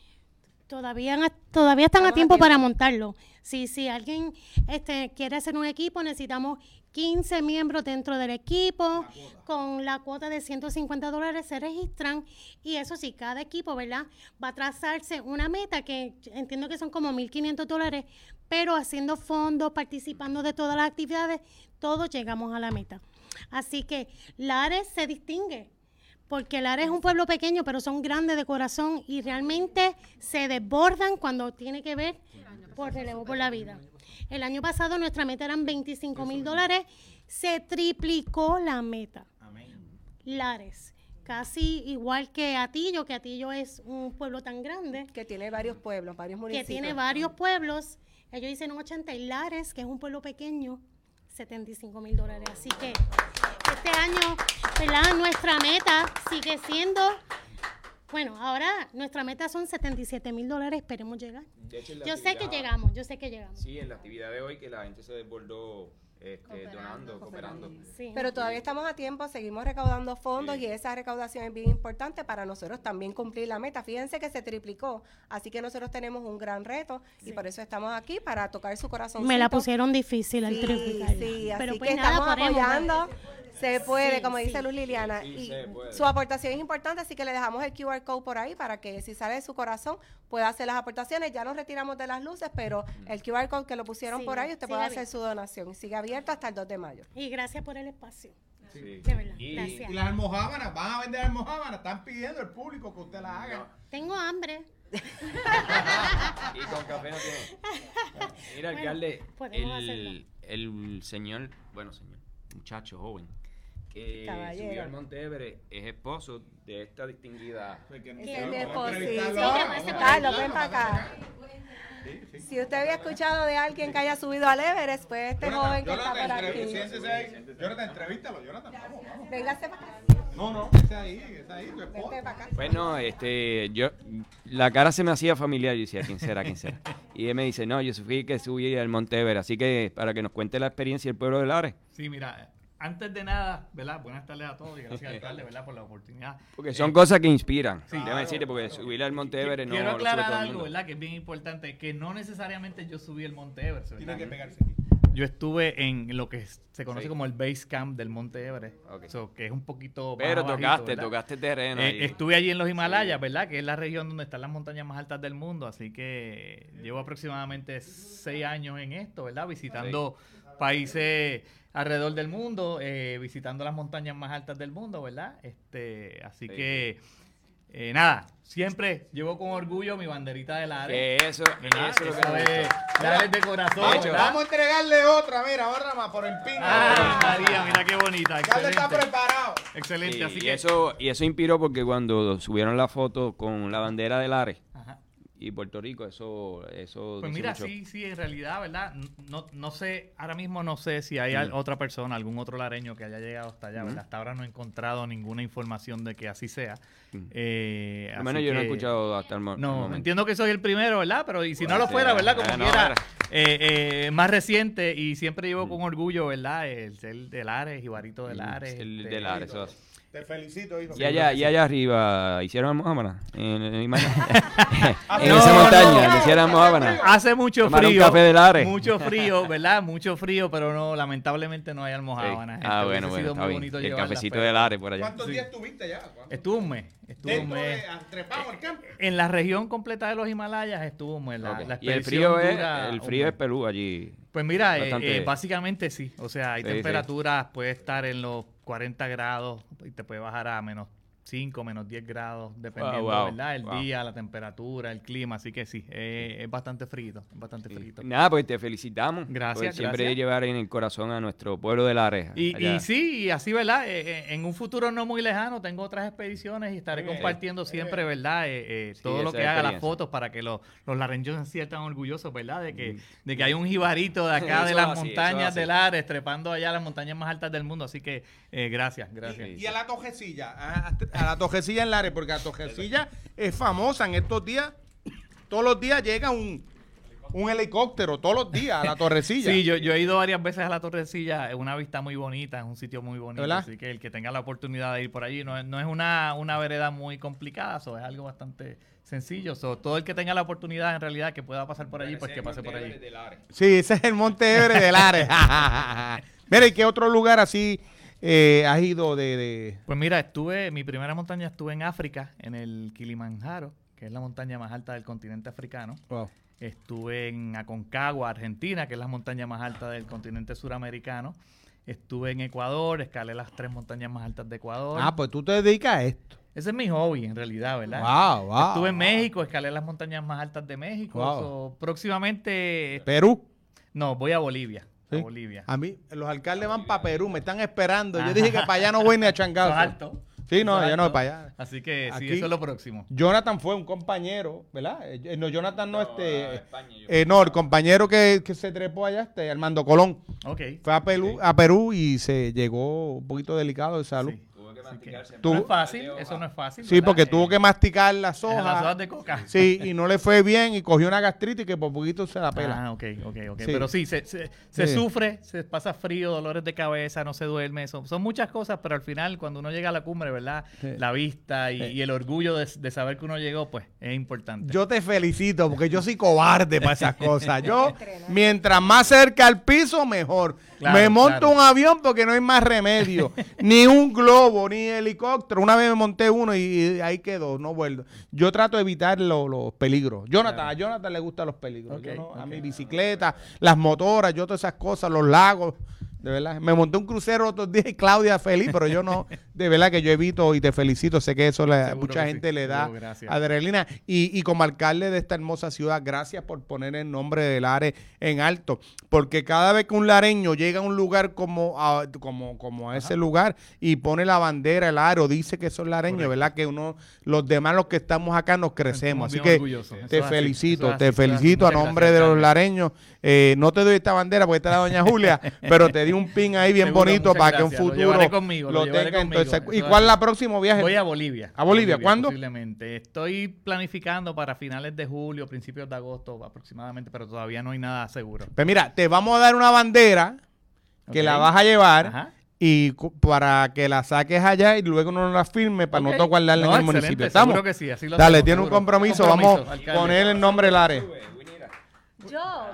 Todavía, todavía están a tiempo, a tiempo para montarlo. Si, si alguien este, quiere hacer un equipo, necesitamos quince miembros dentro del equipo, la con la cuota de ciento cincuenta dólares se registran, y eso sí, cada equipo, ¿verdad?, va a trazarse una meta que entiendo que son como mil quinientos dólares, pero haciendo fondos, participando de todas las actividades, todos llegamos a la meta. Así que Lares se distingue, porque Lares es un pueblo pequeño, pero son grandes de corazón y realmente se desbordan cuando tiene que ver por relevo por la vida. El año pasado nuestra meta eran veinticinco mil dólares, se triplicó la meta. Lares, casi igual que Atillo, que Atillo es un pueblo tan grande. Que tiene varios pueblos, varios municipios. Que tiene varios pueblos. Ellos hicieron ochenta y Lares, que es un pueblo pequeño, setenta y cinco mil dólares. Así que este año, ¿verdad?, nuestra meta sigue siendo, bueno, ahora nuestra meta son setenta y siete mil dólares, esperemos llegar. De hecho, yo sé que llegamos, yo sé que llegamos. Sí, en la actividad de hoy que la gente se desbordó este, cooperando, donando, cooperando. cooperando. Sí. Pero todavía estamos a tiempo, seguimos recaudando fondos sí. y esa recaudación es bien importante para nosotros también cumplir la meta. Fíjense que se triplicó, así que nosotros tenemos un gran reto sí. y por eso estamos aquí, para tocar su corazón. Me la pusieron difícil al sí, triplicar. Sí, así pero que pues estamos nada, apoyando. Se puede, sí, como dice sí. Luz Liliana, Sí, y puede. Su aportación es importante, así que le dejamos el Q R code por ahí para que si sale de su corazón pueda hacer las aportaciones. Ya nos retiramos de las luces, pero el Q R code que lo pusieron sí, por ahí, usted puede hacer su donación y sigue abierto hasta el dos de mayo. Y gracias por el espacio. Sí. De verdad, y, gracias. Y las almojábanas, van a vender almojábanas, están pidiendo al público que usted las haga. No. Tengo hambre. Y con café no tiene. Mira, bueno, alcalde, el, el señor, bueno, señor, muchacho joven, que Caballero. subió al Monte Everest, es esposo de esta distinguida. Es mi esposito. Carlos, ven para acá. Sí, sí. Si usted había escuchado de alguien que haya subido al Everest, pues este Jonathan, joven que Jonathan, está por aquí. Siéntese ahí. Jonathan, entrevístalo, Jonathan. Vamos, vamos. Véngase para acá. No, no, ese ahí, ese ahí, tu esposo. Vente para acá. Bueno, este, yo, la cara se me hacía familiar, yo decía, ¿quién será, quién será? Y él me dice, no, yo fui que subí al Monte Everest, así que para que nos cuente la experiencia del pueblo de Lares. Sí, mira, antes de nada, ¿verdad? Buenas tardes a todos y gracias alcalde, ¿verdad? Por la oportunidad. Porque son eh, cosas que inspiran. Sí, déjame claro, decirte, porque claro. subir al Monte Everest no Quiero lo sube aclarar todo el algo, mundo. ¿verdad? Que es bien importante, que no necesariamente yo subí el Monte Everest, ¿verdad? Tiene que pegarse aquí. yo estuve en lo que se conoce Sí. como el base camp del Monte Everest, Ok. so, que es un poquito más Pero abajito, tocaste, ¿verdad? tocaste terreno. Eh, ahí. estuve allí en los Himalayas, ¿verdad? Que es la región donde están las montañas más altas del mundo, así que llevo aproximadamente seis años en esto, ¿verdad? Visitando países alrededor del mundo, eh, visitando las montañas más altas del mundo, ¿verdad? Este, así Sí. que eh, nada, siempre llevo con orgullo mi banderita de Lares. Que eso, ¿verdad? eso es lo que Eso me es gusta. Lares de corazón, De hecho, ¿verdad? Vamos a entregarle otra, mira, otra más por el pin. Ay, María, mira qué bonita, Alcalde está excelente. preparado. Excelente, Y, así y que eso, y eso inspiró porque cuando subieron la foto con la bandera de Lares Ajá. y Puerto Rico, eso, eso Pues dice mira, mucho. sí, sí, en realidad, ¿verdad? No, no sé, ahora mismo no sé si hay al- Mm. otra persona, algún otro lareño que haya llegado hasta allá, ¿verdad? Hasta ahora no he encontrado ninguna información de que así sea. Mm. Eh, Al así menos yo no he que- escuchado hasta el, mo- el No, momento. entiendo que soy el primero, ¿verdad? Pero y si no lo Sí, fuera, ¿verdad? Como eh, no, quiera, era- eh, eh, más reciente y siempre llevo Mm. con orgullo, ¿verdad? El ser de Lares, Jibarito de Lares. El este, de Lares, eso hace. Te felicito, hijo. Y allá, y allá arriba, ¿hicieron almohábana? En, en, en No, esa no, montaña, no. ¿hicieron almohábana? Hace mucho Tomaron frío. café de Lares. Mucho frío, ¿verdad? Mucho frío, pero no, lamentablemente no hay Sí. almohábanas. gente. Ah, Hubiese bueno, bueno, sido está muy bien. bonito El llevarlas, cafecito pero- de Lares por allá. ¿Cuántos Sí. días estuviste allá? ¿Cuántos? Estuvo un mes. Estuvo un Dentro mes. de trepado al campo. En la región completa de los Himalayas estuvo un mes. La, Ok. la Y el expedición frío es, dura el un frío mes. es Perú allí. Pues mira, eh, Bastante- eh, básicamente sí. O sea, hay Sí, sí. temperaturas, puede estar en los cuarenta grados y te puede bajar a menos cinco, menos diez grados, dependiendo, wow, ¿verdad? El wow. día, la temperatura, el clima. Así que sí, eh, es bastante frío, es bastante Sí. frío. Nada, pues te felicitamos. Gracias, por siempre gracias. llevar en el corazón a nuestro pueblo de Lares. Y, allá. y sí, y así, ¿verdad? Eh, eh, en un futuro no muy lejano tengo otras expediciones y estaré Muy bien. compartiendo siempre, ¿verdad? Eh, eh, Sí, todo lo esa que haga, las experiencia. fotos para que los, los lareños se sientan orgullosos, ¿verdad? De que, Mm. de que hay un jibarito de acá, de Eso las así, eso montañas así. de Lares, trepando allá a las montañas más altas del mundo. Así que eh, gracias, gracias. Y, y a la Tojecilla, a, a la Tojecilla en Lares, porque la Tojecilla es famosa en estos días. Todos los días llega un, un helicóptero, todos los días a la Torrecilla. Sí, yo, yo he ido varias veces a la Torrecilla, es una vista muy bonita, es un sitio muy bonito, ¿Verdad? así que el que tenga la oportunidad de ir por allí, no, es- no es una, una vereda muy complicada, so, es algo bastante sencillo, so, todo el que tenga la oportunidad en realidad que pueda pasar por allí, pues que pase por allí. Sí, ese es el Monte Everest de Lares. Mira, ¿y qué otro lugar así eh, has ido de, de- Pues mira, estuve, mi primera montaña estuve en África, en el Kilimanjaro, que es la montaña más alta del continente africano. Estuve en Aconcagua, Argentina, que es la montaña más alta del continente suramericano. Estuve en Ecuador, escalé las tres montañas más altas de Ecuador. Ah, pues tú te dedicas a esto. Ese es mi hobby, en realidad, ¿verdad? Wow, wow. Estuve en México, escalé las montañas más altas de México. Wow. So, próximamente... Perú. No, voy a Bolivia. Sí. A Bolivia. A mí, los alcaldes van para Perú, me están esperando. Yo Ajá. dije que para allá no voy ni a Eso changazo. es alto. Sí, no, Eso es yo no voy alto. para allá. Así que sí, Aquí- eso es lo próximo. Jonathan fue un compañero, ¿verdad? Eh, no, Jonathan no, No, este. a España, yo eh, no, el compañero que, que se trepó allá, este, Armando Colón. Ok. Fue a Perú, a Perú y se llegó un poquito delicado de salud. Sí. Tuvo que Así que masticarse. Tú- no es fácil, eso no es fácil. Sí, ¿verdad? porque Eh, tuvo que masticar las Las hojas hojas. de coca. Sí, y no le fue bien y cogió una gastritis que por poquito se la pela. Ah, ok, ok, ok. Sí. Pero sí, se, se, se Sí. sufre, se pasa frío, dolores de cabeza, no se duerme. Son, son muchas cosas, pero al final, cuando uno llega a la cumbre, ¿verdad? Sí. La vista y, Sí. y el orgullo de, de saber que uno llegó, pues es importante. Yo te felicito porque yo soy cobarde para esas cosas. Yo, mientras más cerca al piso, mejor. Claro, me monto claro. un avión porque no hay más remedio. Ni un globo, ni helicóptero. Una vez me monté uno y, y ahí quedó, no vuelvo. Yo trato de evitar lo- los peligros. Jonathan, Claro. a Jonathan le gustan los peligros. Ok, Yo no- A ok. mi bicicleta, las motoras, yo todas esas cosas, los lagos. De verdad, me monté un crucero otros días y Claudia feliz, pero yo no, de verdad que yo evito y te felicito, sé que eso le- a Seguro mucha que gente sí, le da seguro, gracias. adrenalina. Y, y como alcalde de esta hermosa ciudad, gracias por poner el nombre de Lares en alto, porque cada vez que un lareño llega a un lugar como a, como, como a ese lugar y pone la bandera, el aro, dice que son lareños, Correcto. ¿verdad? Que uno, los demás, los que estamos acá, nos crecemos. Así bien que orgullosos. Eso te es así, felicito, eso es te así, eso es así. felicito a Muchas nombre gracias, de los alcalde. lareños. Eh, no te doy esta bandera porque esta es la doña Julia, pero te di un pin ahí bien Seguro, bonito muchas para que un gracias. Lo futuro llevaré conmigo, lo lo llevaré tenga. conmigo, Entonces, eso ¿y es cuál es así. el próximo viaje? Voy a Bolivia. ¿A Bolivia? ¿Cuándo? Posiblemente. Estoy planificando para finales de julio, principios de agosto aproximadamente, pero todavía no hay nada seguro. Pues mira, te vamos a dar una bandera que Ok. la vas a llevar Ajá. y cu- para que la saques allá y luego no la firme para Ok. no guardarla No, en el excelente, municipio. ¿Estamos? seguro que sí, así lo Dale, hacemos, tiene un seguro. compromiso. Compromiso, Vamos a alcalde. poner el nombre Lares. Yo,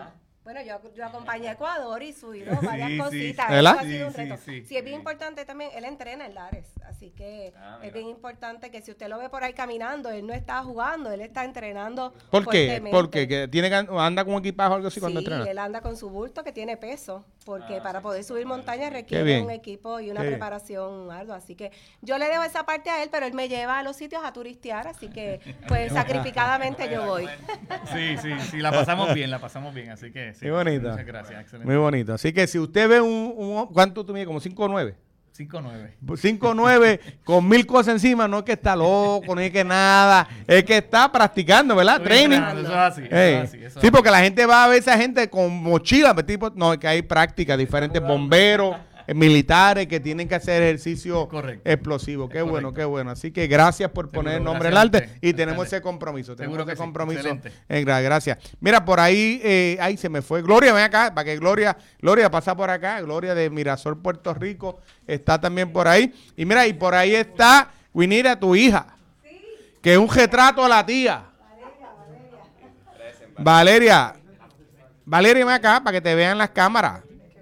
Bueno, yo, yo acompañé a Ecuador y subieron varias Sí, sí. cositas. ¿Verdad? Eso ha sido un Sí, reto. sí, sí. Sí, es bien importante también, él entrena en Lares, así que es bien importante que si usted lo ve por ahí caminando, él no está jugando, él está entrenando ¿Por qué? fuertemente. Porque que tiene que anda con equipaje o algo así cuando Sí, entrena. él anda con su bulto que tiene peso, porque Ah, para poder subir montañas Qué requiere bien. un equipo y una Qué bien. preparación ardua. Así que yo le debo esa parte a él, pero él me lleva a los sitios a turistear, así que pues sacrificadamente yo voy. Sí, sí, sí, la pasamos bien, la pasamos bien, así que sí. Muy bonita. Muchas gracias, excelente. Muy bonito. Así que si usted ve un, un ¿cuánto tú mides? Como cinco nueve. cinco nueve. cinco nueve con mil cosas encima, no es que está loco, no es que nada, es que está practicando, ¿verdad? Estoy Training. entrenando, eso es así, eso Ey. es así, eso es Sí, así. porque la gente va a ver esa gente con mochila, pero tipo, no, es que hay práctica, diferentes bomberos, eh, militares que tienen que hacer ejercicio explosivo. Qué bueno, qué bueno. Así que gracias por poner el nombre al gracias a arte usted. y tenemos Excelente. ese compromiso. Tenemos Seguro que ese sí, compromiso. excelente. Eh, gra- gracias. Mira, por ahí, eh, ahí se me fue. Gloria, ven acá, para que Gloria, Gloria pasa por acá. Gloria de Mirasol, Puerto Rico, está también por ahí. Y mira, y por ahí está Winira, tu hija, que es un retrato a la tía. Valeria, Valeria, ven acá para que te vean las cámaras.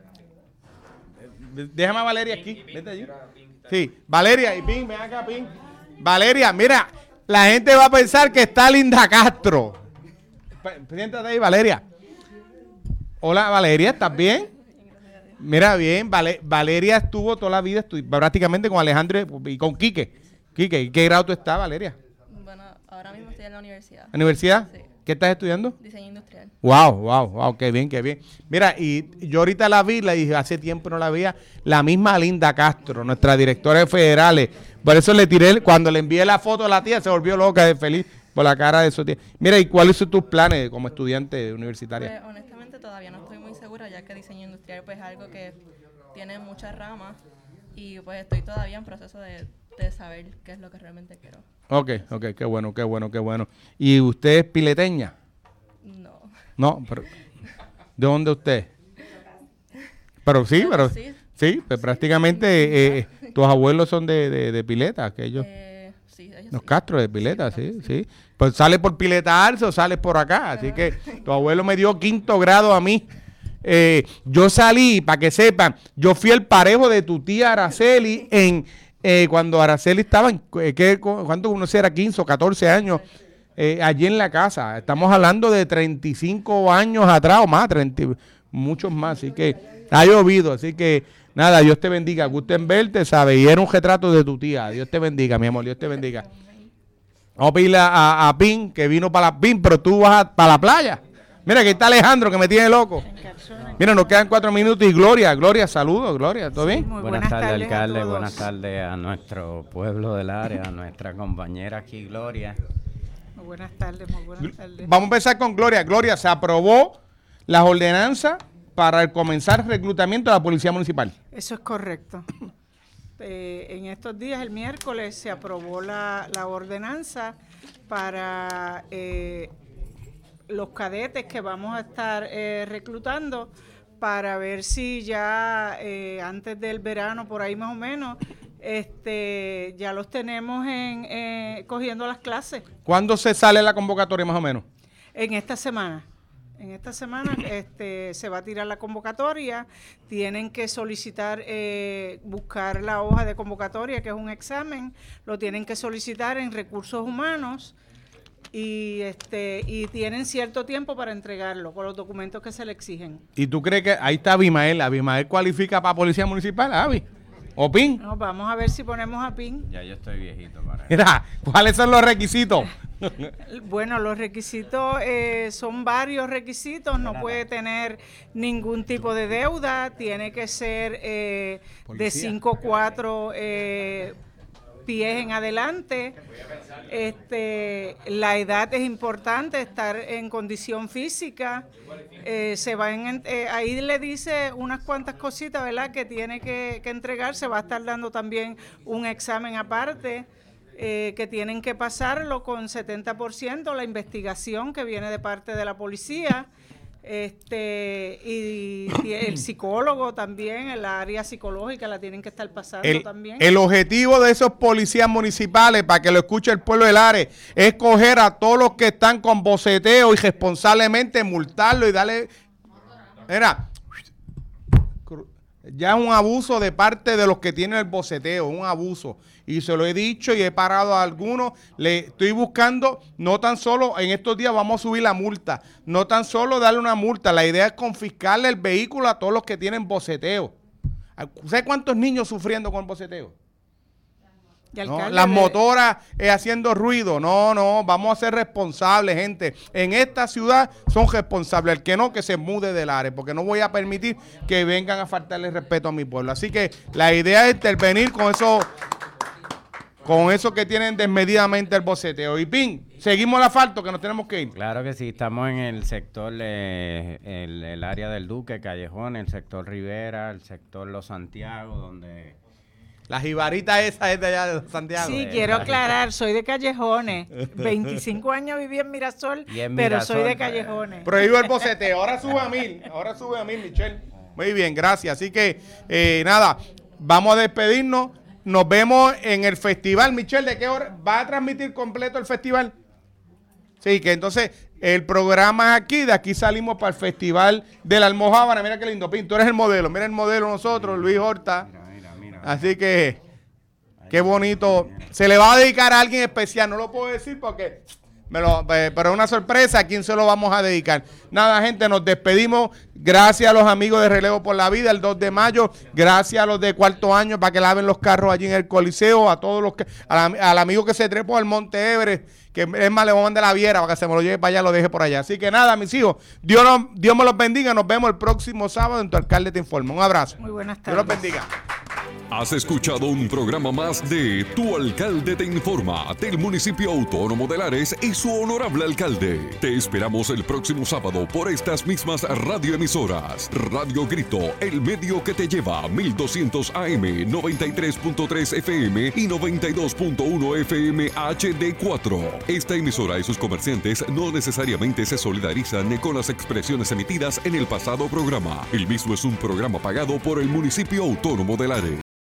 Déjame a Valeria aquí. Vete allí. Sí, Valeria y Pin, ven acá, Pin. Valeria, mira, la gente va a pensar que está Linda Castro. P- Siéntate ahí, Valeria. Hola, Valeria, ¿estás bien? Mira, bien, Vale- Valeria estuvo toda la vida estu- prácticamente con Alejandro y con Quique. Quique, ¿y qué grado tú estás, Valeria? Bueno, ahora mismo estoy en la universidad. ¿Universidad? Sí. ¿Qué estás estudiando? Diseño industrial. Wow, wow, wow, qué bien, qué bien. Mira, y yo ahorita la vi, la dije, hace tiempo no la veía, la misma Linda Castro, nuestra directora de federales. Por eso le tiré, cuando le envié la foto a la tía, se volvió loca de feliz por la cara de su tía. Mira, ¿y cuáles son tus planes como estudiante universitaria? Pues honestamente todavía no estoy muy segura, ya que diseño industrial pues es algo que tiene muchas ramas y pues estoy todavía en proceso de, de saber qué es lo que realmente quiero. Ok, ok, qué bueno, qué bueno, qué bueno. ¿Y usted es pileteña? No. No, pero ¿de dónde usted? Pero sí, pero Sí. sí, pues prácticamente eh, eh, tus abuelos son de, de, de pileta, aquellos. Eh, sí, ellos Los sí. Castro de pileta, sí, sí. Pues sale por Pileta Arce o sales por acá. Así que tu abuelo me dio quinto grado a mí. Eh, yo salí, para que sepan, yo fui el parejo de tu tía Araceli en eh, cuando Araceli estaba en, eh, ¿qué, cu- ¿cuánto uno era? quince o catorce años, eh, allí en la casa. Estamos hablando de treinta y cinco años atrás o más, treinta, muchos más. Así que ha llovido, así que nada, Dios te bendiga. Gusto en verte, ¿sabes? Y era un retrato de tu tía. Dios te bendiga, mi amor, Dios te bendiga. Vamos a pedirle a, a, a Pin, que vino para la Pin, pero tú vas a- para la playa. Mira, aquí está Alejandro, que me tiene loco. Mira, nos quedan cuatro minutos y Gloria, Gloria, saludos, Gloria, ¿todo bien? Buenas, buenas tardes, tardes alcalde, buenas tardes a nuestro pueblo del área, a nuestra compañera aquí, Gloria. Muy buenas tardes, muy buenas tardes. Vamos a empezar con Gloria. Gloria, se aprobó las ordenanzas para el comenzar el reclutamiento de la Policía Municipal. Eso es correcto. Eh, en estos días, el miércoles, se aprobó la, la ordenanza para eh, los cadetes que vamos a estar eh, reclutando para ver si ya eh, antes del verano, por ahí más o menos, este, ya los tenemos en, eh, cogiendo las clases. ¿Cuándo se sale la convocatoria más o menos? En esta semana. En esta semana este, se va a tirar la convocatoria, tienen que solicitar, eh, buscar la hoja de convocatoria, que es un examen, lo tienen que solicitar en Recursos Humanos y este y tienen cierto tiempo para entregarlo con los documentos que se le exigen. ¿Y tú crees que ahí está Abimael? ¿Abimael cualifica para Policía Municipal, Avi? ¿O Pin? No, vamos a ver si ponemos a PIN. Ya yo estoy viejito para eso. Mira, ¿cuáles son los requisitos? Bueno, los requisitos eh, son varios requisitos, no puede tener ningún tipo de deuda, tiene que ser eh, de Policía. cinco cuatro eh, pies en adelante. Este, la edad es importante, estar en condición física. Eh, se va en, eh, ahí le dice unas cuantas cositas, ¿verdad?, que tiene que, que entregar. Se va a estar dando también un examen aparte. Eh, que tienen que pasarlo con setenta por ciento, la investigación que viene de parte de la policía, este y, y el psicólogo también, el área psicológica la tienen que estar pasando El, también. el objetivo de esos policías municipales, para que lo escuche el pueblo del Ares, es coger a todos los que están con boceteo y responsablemente multarlo y darle Era, ya es un abuso de parte de los que tienen el boceteo, un abuso. Y se lo he dicho y he parado a algunos. Le estoy buscando, no tan solo, en estos días vamos a subir la multa, no tan solo darle una multa, la idea es confiscarle el vehículo a todos los que tienen boceteo. ¿Sabe cuántos niños sufriendo con el boceteo? No, las motoras eh, haciendo ruido. No, no, vamos a ser responsables, gente. En esta ciudad son responsables. El que no, que se mude del área, porque no voy a permitir que vengan a faltarle respeto a mi pueblo. Así que la idea es intervenir con eso, con eso que tienen desmedidamente el boceteo. Y Pin, seguimos el asfalto, que nos tenemos que ir. Claro que sí, estamos en el sector, eh, el, el área del Duque, Callejón, el sector Rivera, el sector Los Santiago, donde... La jibarita esa es de allá de Santiago. Sí, quiero aclarar, soy de Callejones. veinticinco años viví en Mirasol, en pero Mirasol, soy de Callejones. Prohíbo el boceteo. Ahora sube a mil. Ahora sube a mil, Michelle. Muy bien, gracias. Así que, eh, nada, vamos a despedirnos. Nos vemos en el festival. Michelle, ¿de qué hora? ¿Va a transmitir completo el festival? Sí, que entonces el programa es aquí. De aquí salimos para el festival de la Almojábana. Mira qué lindo, Pin. Tú eres el modelo. Mira el modelo nosotros, Luis Horta. Así que, qué bonito. Se le va a dedicar a alguien especial. No lo puedo decir porque, me lo, eh, pero es una sorpresa. ¿A quién se lo vamos a dedicar? Nada, gente, nos despedimos. Gracias a los amigos de Relevo por la Vida, el dos de mayo. Gracias a los de cuarto año para que laven los carros allí en el Coliseo. A todos los que, al, al amigo que se trepó al Monte Everest, que es más, le voy a mandar la viera para que se me lo lleve para allá, lo deje por allá. Así que nada, mis hijos, Dios, nos, Dios me los bendiga. Nos vemos el próximo sábado en Tu Alcalde Te Informa. Un abrazo. Muy buenas tardes. Dios los bendiga. Has escuchado un programa más de Tu Alcalde Te Informa del Municipio Autónomo de Lares y su honorable alcalde. Te esperamos el próximo sábado por estas mismas radioemisoras. Radio Grito, el medio que te lleva mil doscientos A M, noventa y tres punto tres F M y noventa y dos punto uno F M H D cuatro. Esta emisora y sus comerciantes no necesariamente se solidarizan con las expresiones emitidas en el pasado programa. El mismo es un programa pagado por el Municipio Autónomo de Lares.